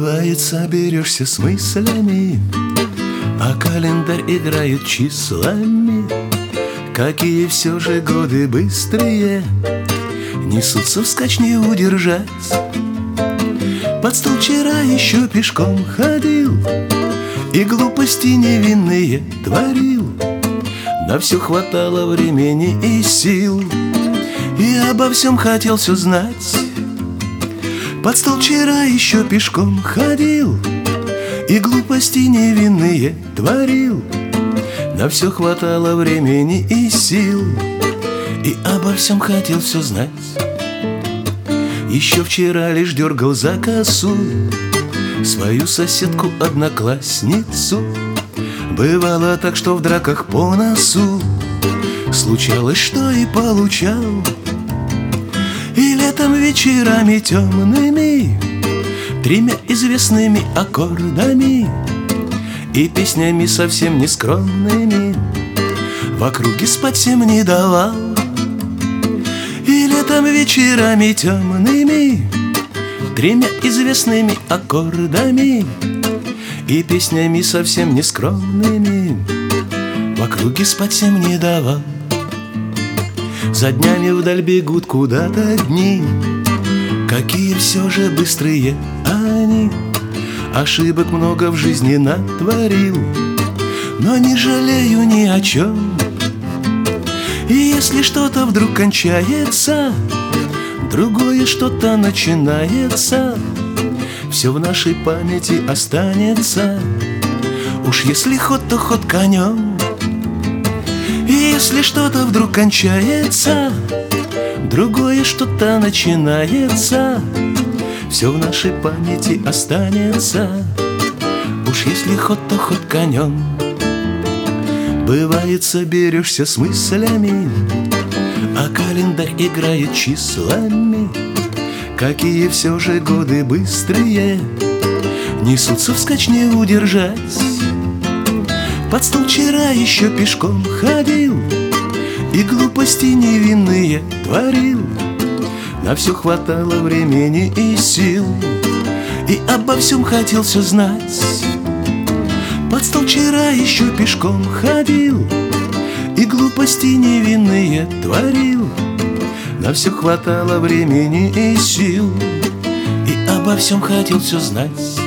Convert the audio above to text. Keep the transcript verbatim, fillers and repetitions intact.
Бывает, соберешься с мыслями, а календарь играет числами. Какие все же годы быстрые, несутся вскачь, не удержать. Под стол вчера еще пешком ходил и глупости невинные творил. На все хватало времени и сил, и обо всем хотел все знать. Под стол вчера еще пешком ходил и глупости невинные творил. На все хватало времени и сил, и обо всем хотел все знать. Еще вчера лишь дергал за косу свою соседку-одноклассницу. Бывало так, что в драках по носу случалось, что и получал. И летом вечерами темными, тремя известными аккордами и песнями совсем нескромными в округе спать всем не давал. И летом вечерами темными, тремя известными аккордами и песнями совсем нескромными в округе спать всем не давал. За днями вдаль бегут куда-то дни, какие все же быстрые они. Ошибок много в жизни натворил, но не жалею ни о чем. И если что-то вдруг кончается, другое что-то начинается, все в нашей памяти останется. Уж если ход, то ход конем. И если что-то вдруг кончается, другое что-то начинается, все в нашей памяти останется. Уж если ход, то ход конем. Бывает, соберешься с мыслями, а календарь играет числами. Какие все же годы быстрые, несутся вскачь, не удержать. Под стол вчера еще пешком ходил и глупости невинные творил. На все хватало времени и сил, и обо всем хотел все знать. Под стол вчера еще пешком ходил и глупости невинные творил. На все хватало времени и сил, и обо всем хотел все знать.